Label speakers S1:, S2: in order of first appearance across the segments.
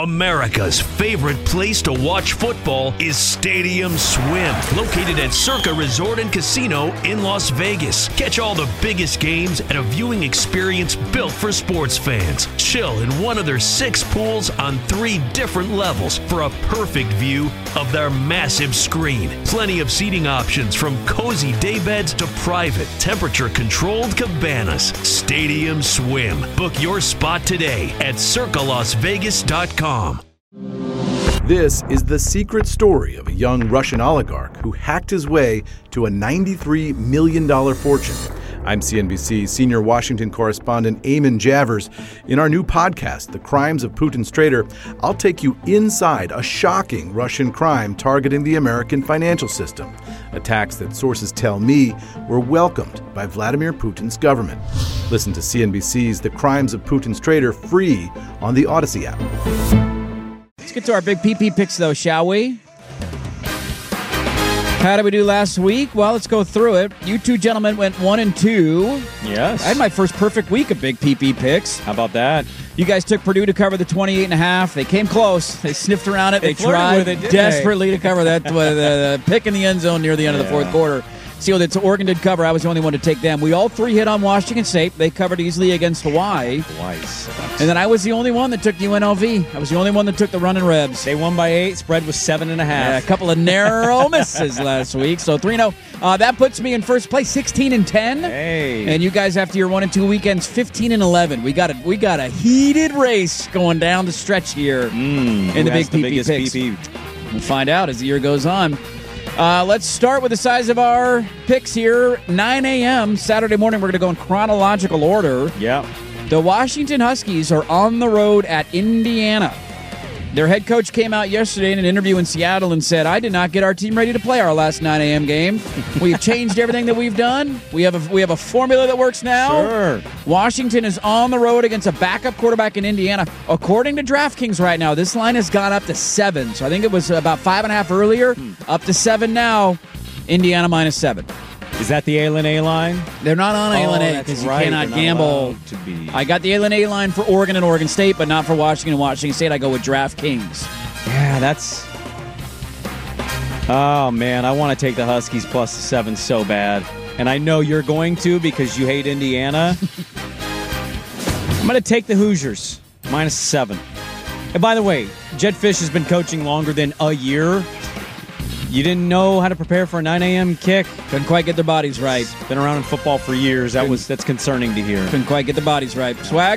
S1: America's favorite place to watch football is Stadium Swim, located at Circa Resort and Casino in Las Vegas. Catch all the biggest games at a viewing experience built for sports fans. Chill in one of their 6 pools on 3 different levels for a perfect view of their massive screen. Plenty of seating options from cozy daybeds to private, temperature-controlled cabanas. Stadium Swim. Book your spot today at circalasvegas.com.
S2: This is the secret story of a young Russian oligarch who hacked his way to a $93 million fortune. I'm CNBC senior Washington correspondent Eamon Javers. In our new podcast, The Crimes of Putin's Traitor, I'll take you inside a shocking Russian crime targeting the American financial system. Attacks that sources tell me were welcomed by Vladimir Putin's government. Listen to CNBC's The Crimes of Putin's Traitor free on the Odyssey app.
S3: Let's get to our big PP picks, though, shall we? How did we do last week? Well, let's go through it. You two gentlemen went 1-2.
S4: Yes.
S3: I had my first perfect week of big PP picks.
S4: How about that?
S3: You guys took Purdue to cover the 28.5. They came close. They sniffed around it. They tried desperately to cover that pick in the end zone near the end of the fourth quarter. See, that's Oregon did cover. I was the only one to take them. We all 3 hit on Washington State. They covered easily against Hawaii.
S4: Twice.
S3: And then I was the only one that took UNLV. I was the only one that took the Running Rebs.
S4: They won by 8. Spread was 7.5.
S3: Yeah, a couple of narrow misses last week. So 3-0. That puts me in first place, 16-10.
S4: Hey.
S3: And you guys, after your 1 and 2 weekends, 15-11. We got a heated race going down the stretch here in the big PP picks. We'll find out as the year goes on. Let's start with the size of our picks here. 9 a.m. Saturday morning, we're going to go in chronological order.
S4: Yeah.
S3: The Washington Huskies are on the road at Indiana. Their head coach came out yesterday in an interview in Seattle and said, I did not get our team ready to play our last 9 a.m. game. We've changed everything that we've done. We have a formula that works now.
S4: Sure.
S3: Washington is on the road against a backup quarterback in Indiana. According to DraftKings right now, this line has gone up to 7. So I think it was about 5.5 earlier, up to 7 now. Indiana -7.
S4: Is that the A line?
S3: They're not on A because you cannot gamble. I got the A line for Oregon and Oregon State, but not for Washington and Washington State. I go with DraftKings.
S4: Yeah, that's... Oh, man, I want to take the Huskies plus the 7 so bad. And I know you're going to because you hate Indiana. I'm going to take the Hoosiers, -7. And by the way, Jedd Fisch has been coaching longer than a year. You didn't know how to prepare for a 9 a.m. kick.
S3: Couldn't quite get their bodies right.
S4: Been around in football for years. That's concerning to hear.
S3: Couldn't quite get the bodies right. Swag?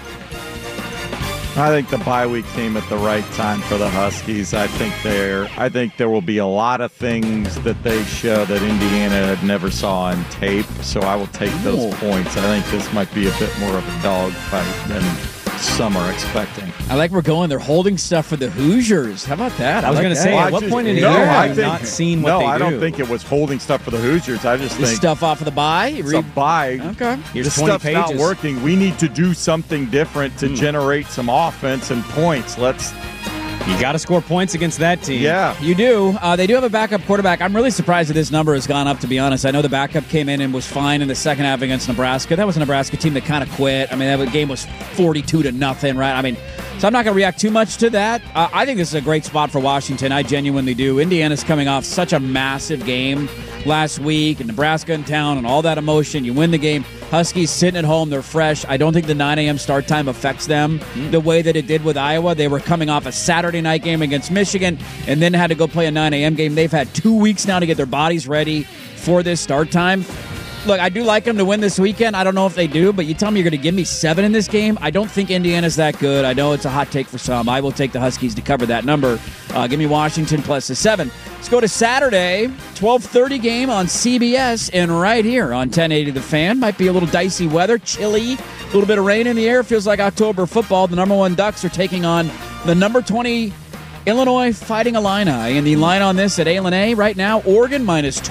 S5: I think the bye week came at the right time for the Huskies. I think there will be a lot of things that they show that Indiana had never saw on tape. So I will take those points. I think this might be a bit more of a dogfight than some are expecting.
S3: I like we're going. They're holding stuff for the Hoosiers. How about that?
S4: I was going to say, at what point in the year have you not seen what they do?
S5: No, I don't think it was holding stuff for the Hoosiers. I just think
S3: stuff off of the bye.
S5: It's a bye.
S3: Okay.
S4: Here's
S5: this
S4: 20
S5: stuff's
S4: pages.
S5: not working. We need to do something different to generate some offense and points.
S4: You got to score points against that team.
S5: Yeah.
S3: You do. They do have a backup quarterback. I'm really surprised that this number has gone up, to be honest. I know the backup came in and was fine in the second half against Nebraska. That was a Nebraska team that kind of quit. I mean, that game was 42-0, right? I mean, so I'm not going to react too much to that. I think this is a great spot for Washington. I genuinely do. Indiana's coming off such a massive game last week, and Nebraska in town and all that emotion. You win the game. Huskies sitting at home. They're fresh. I don't think the 9 a.m. start time affects them the way that it did with Iowa. They were coming off a Saturday night game against Michigan and then had to go play a 9 a.m. game. They've had 2 weeks now to get their bodies ready for this start time. Look, I do like them to win this weekend. I don't know if they do, but you tell me you're going to give me 7 in this game. I don't think Indiana's that good. I know it's a hot take for some. I will take the Huskies to cover that number. Give me Washington plus the 7. Let's go to Saturday, 12:30 game on CBS and right here on 1080 The Fan. Might be a little dicey weather, chilly, a little bit of rain in the air. Feels like October football. The number 1 Ducks are taking on the number 20 Illinois Fighting Illini. And the line on this at A&A right now, Oregon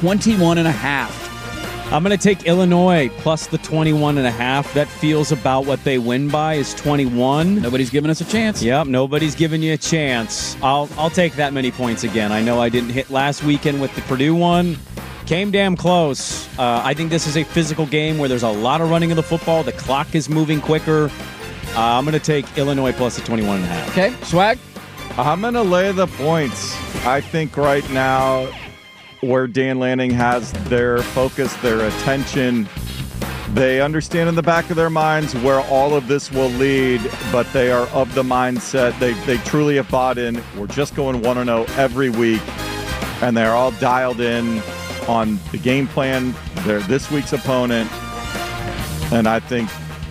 S3: -21.5.
S4: I'm going to take Illinois plus the 21.5. That feels about what they win by is 21.
S3: Nobody's giving us a chance.
S4: Yep, nobody's giving you a chance. I'll take that many points again. I know I didn't hit last weekend with the Purdue one. Came damn close. I think this is a physical game where there's a lot of running of the football. The clock is moving quicker. I'm going to take Illinois plus the 21.5.
S3: Okay, Swag?
S5: I'm going to lay the points. I think right now where Dan Lanning has their focus, their attention, they understand in the back of their minds where all of this will lead, but they are of the mindset. They truly have bought in. We're just going 1-0 every week, and they're all dialed in on the game plan, this week's opponent, and I think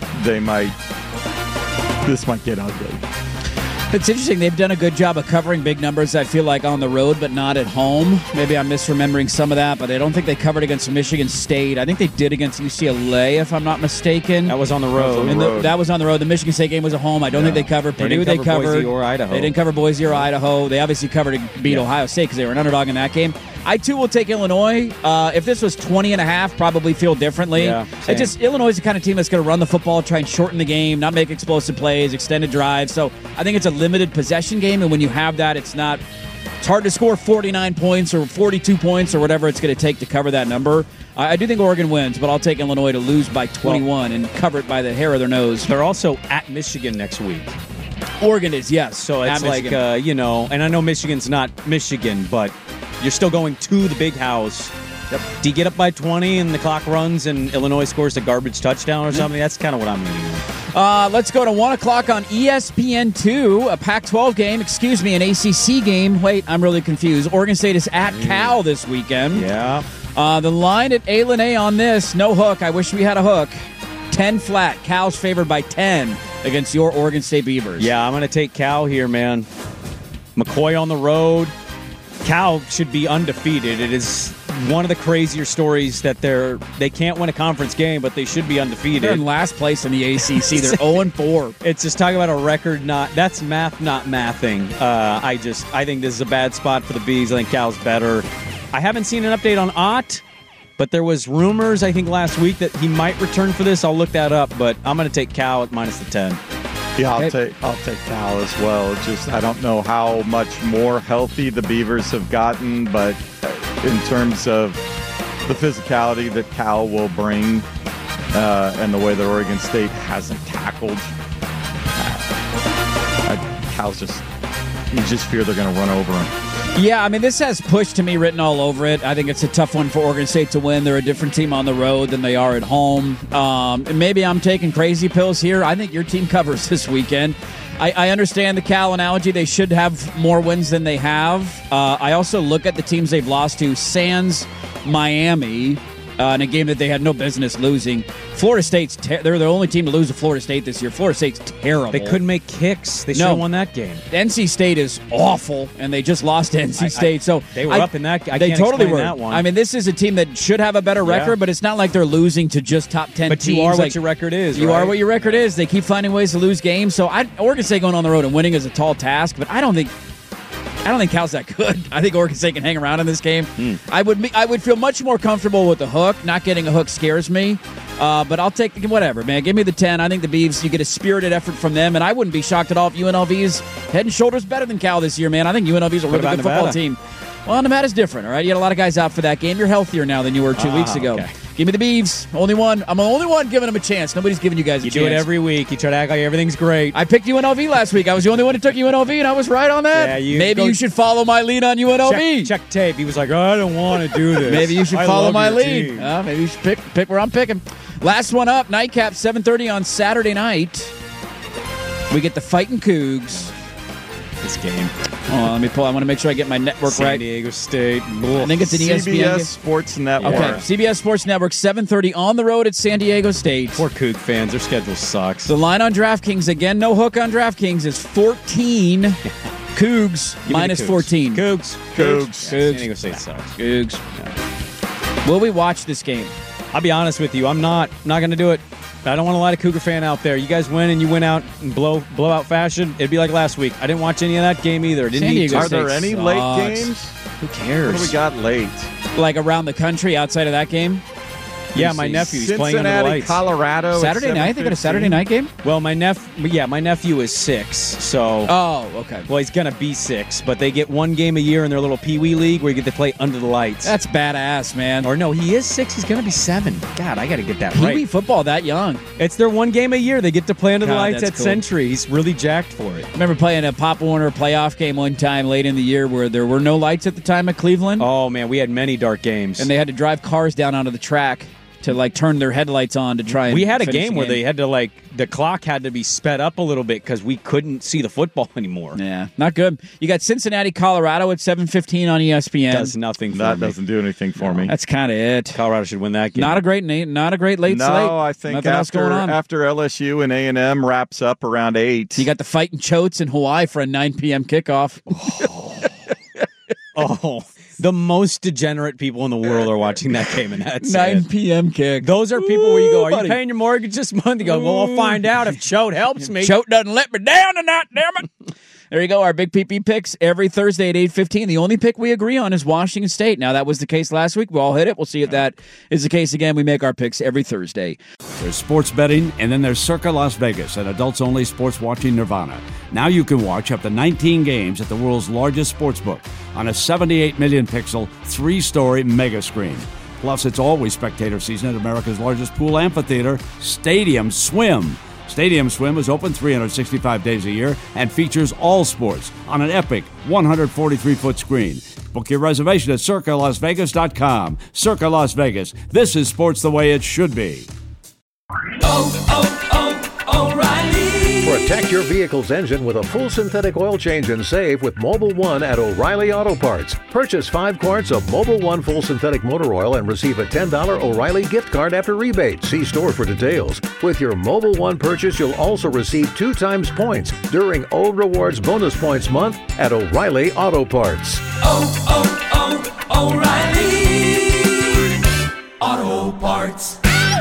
S5: this might get ugly.
S3: It's interesting. They've done a good job of covering big numbers, I feel like, on the road, but not at home. Maybe I'm misremembering some of that, but I don't think they covered against Michigan State. I think they did against UCLA, if I'm not mistaken.
S4: That was on the road.
S3: That was on the road. The Michigan State game was at home. I don't think they covered. Purdue, they covered.
S4: Boise or Idaho.
S3: They didn't cover Boise or Idaho. They obviously covered and beat Ohio State because they were an underdog in that game. I, too, will take Illinois. If this was 20.5, probably feel differently.
S4: Yeah,
S3: Illinois is the kind of team that's going to run the football, try and shorten the game, not make explosive plays, extended drives. So I think it's a limited possession game, and when you have that, it's hard to score 49 points or 42 points or whatever it's going to take to cover that number. I do think Oregon wins, but I'll take Illinois to lose by 21 and cover it by the hair of their nose.
S4: They're also at Michigan next week.
S3: Oregon is, yes.
S4: So it's like, and I know Michigan's not Michigan, but you're still going to the big house. Yep. Do you get up by 20 and the clock runs and Illinois scores a garbage touchdown or something? That's kind of what I'm leaning on.
S3: Let's go to 1 o'clock on ESPN2, a Pac-12 game, an ACC game. Wait, I'm really confused. Oregon State is at Cal this weekend.
S4: Yeah.
S3: The line at A on this, no hook. I wish we had a hook. 10 flat. Cal's favored by 10 against your Oregon State Beavers.
S4: Yeah, I'm going to take Cal here, man. McCoy on the road. Cal should be undefeated. It is one of the crazier stories that they can't win a conference game, but they should be undefeated.
S3: They're in last place in the ACC. They're 0-4.
S4: It's just talking about a record. That's math, not mathing. I think this is a bad spot for the Bees. I think Cal's better. I haven't seen an update on Ott, but there was rumors, I think, last week that he might return for this. I'll look that up, but I'm going to take Cal at minus the 10.
S5: Yeah, I'll take Cal as well. Just I don't know how much more healthy the Beavers have gotten, but in terms of the physicality that Cal will bring and the way that Oregon State hasn't tackled, Cal's you just fear they're going to run over him.
S3: Yeah, I mean, this has push to me written all over it. I think it's a tough one for Oregon State to win. They're a different team on the road than they are at home. And maybe I'm taking crazy pills here. I think your team covers this weekend. I understand the Cal analogy. They should have more wins than they have. I also look at the teams they've lost to, sans Miami, in a game that they had no business losing. Florida State's they're the only team to lose to Florida State this year. Florida State's terrible.
S4: They couldn't make kicks. They should have won that game.
S3: NC State is awful, and they just lost to NC State. So
S4: they were up in that.
S3: They totally were.
S4: That one.
S3: I mean, this is a team that should have a better record, but it's not like they're losing to just top 10
S4: but
S3: teams.
S4: You are what your record is.
S3: You are what your record is. They keep finding ways to lose games. So Oregon State going on the road and winning is a tall task, but I don't think Cal's that good. I think Oregon State can hang around in this game. I would feel much more comfortable with the hook. Not getting a hook scares me. But I'll take whatever, man. Give me the 10. I think the Beavs, you get a spirited effort from them, and I wouldn't be shocked at all if UNLV is head and shoulders better than Cal this year, man. I think UNLV is a really good football team. Well, Nevada's different, all right? You had a lot of guys out for that game. You're healthier now than you were 2 weeks ago.
S4: Okay.
S3: Give me the Beavs. Only one. I'm the only one giving them a chance. Nobody's giving you guys a chance.
S4: You do it every week. You try to act like everything's great.
S3: I picked UNLV last week. I was the only one who took UNLV, and I was right on that.
S4: Yeah,
S3: Maybe you should follow my lead on UNLV.
S4: Check tape. He was like, I don't want to do this.
S3: Maybe you should follow my lead. Maybe you should pick where I'm picking. Last one up, nightcap, 7:30 on Saturday night. We get the Fighting Cougs.
S4: This game.
S3: Let me pull. I want to make sure I get my network right.
S4: San Diego State.
S3: I think it's an ESPN
S5: CBS Sports Network.
S3: Okay, CBS Sports Network, 7:30 on the road at San Diego State.
S4: Poor Coug fans. Their schedule sucks.
S3: The line on DraftKings, again, no hook on DraftKings, is 14. Cougs minus 14.
S4: Cougs. San Diego State sucks.
S3: Cougs. Yeah. Will we watch this game?
S4: I'll be honest with you. I'm not going to do it. I don't want to lie to Cougar fan out there. You guys win and you win out in blowout fashion. It'd be like last week. I didn't watch any of that game either.
S5: Are there any late games?
S4: Who cares?
S5: What do we got late?
S3: Like around the country outside of that game?
S4: Yeah, my nephew's playing under the
S5: Cincinnati,
S4: lights.
S5: Colorado.
S3: Saturday night? They got a Saturday night game?
S4: Well, my nephew is 6, so...
S3: Oh, okay.
S4: Well, he's going to be 6, but they get one game a year in their little Pee-wee league where you get to play under the lights.
S3: That's badass, man.
S4: Or no, he is 6. He's going to be 7. God, I got to get that right.
S3: Pee-wee football that young.
S4: It's their one game a year. They get to play under the lights
S3: that's
S4: at
S3: cool.
S4: Century. He's really jacked for it.
S3: I remember playing a Pop Warner playoff game one time late in the year where there were no lights at the time at Cleveland.
S4: Oh, man, we had many dark games.
S3: And they had to drive cars down onto the track to like turn their headlights on to try and
S4: we had a
S3: finish
S4: game
S3: the
S4: where they had to the clock had to be sped up a little bit because we couldn't see the football anymore.
S3: Yeah, not good. You got Cincinnati, Colorado at 7:15 on ESPN.
S4: Does nothing for
S5: That
S4: me.
S5: doesn't do anything for me.
S3: That's kind of it.
S4: Colorado should win that game.
S3: Not a great late slate.
S5: No, I think
S3: Nothing else going on.
S5: after LSU and A&M wraps up around 8.
S3: You got the Fighting Chotes in Hawaii for a 9 p.m. kickoff.
S4: Oh, the most degenerate people in the world are watching that game, and that's
S3: 9
S4: it.
S3: p.m. kick.
S4: Those are people where you go, are
S3: buddy.
S4: you paying your mortgage this month? You go, well, I'll find out if Choate helps me.
S3: Choate doesn't let me down tonight, damn it. There you go, our big PP picks every Thursday at 8:15. The only pick we agree on is Washington State. Now, that was the case last week. We all hit it. We'll see if that is the case again. We make our picks every Thursday.
S6: There's sports betting, and then there's Circa Las Vegas, an adults-only sports watching nirvana. Now you can watch up to 19 games at the world's largest sportsbook on a 78 million pixel, 3-story mega screen. Plus, it's always spectator season at America's largest pool amphitheater, Stadium Swim. Stadium Swim is open 365 days a year and features all sports on an epic 143-foot screen. Book your reservation at CircaLasVegas.com. Circa Las Vegas. This is sports the way it should be.
S7: Protect your vehicle's engine with a full synthetic oil change and save with Mobil 1 at O'Reilly Auto Parts. Purchase 5 quarts of Mobil 1 full synthetic motor oil and receive a $10 O'Reilly gift card after rebate. See store for details. With your Mobil 1 purchase, you'll also receive 2 times points during O Rewards Bonus Points Month at O'Reilly Auto Parts.
S8: O'Reilly Auto Parts.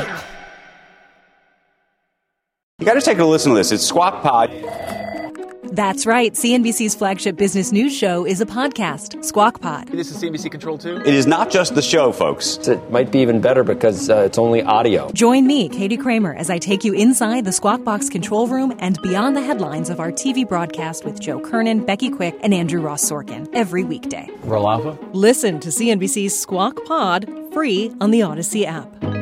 S9: You got to take a listen to this. It's Squawk Pod.
S10: That's right. CNBC's flagship business news show is a podcast, Squawk Pod.
S11: This is CNBC Control 2?
S9: It is not just the show, folks.
S11: It might be even better because it's only audio.
S10: Join me, Katie Kramer, as I take you inside the Squawk Box control room and beyond the headlines of our TV broadcast with Joe Kernan, Becky Quick, and Andrew Ross Sorkin every weekday.
S11: Roll Alpha?
S10: Listen to CNBC's Squawk Pod free on the Odyssey app.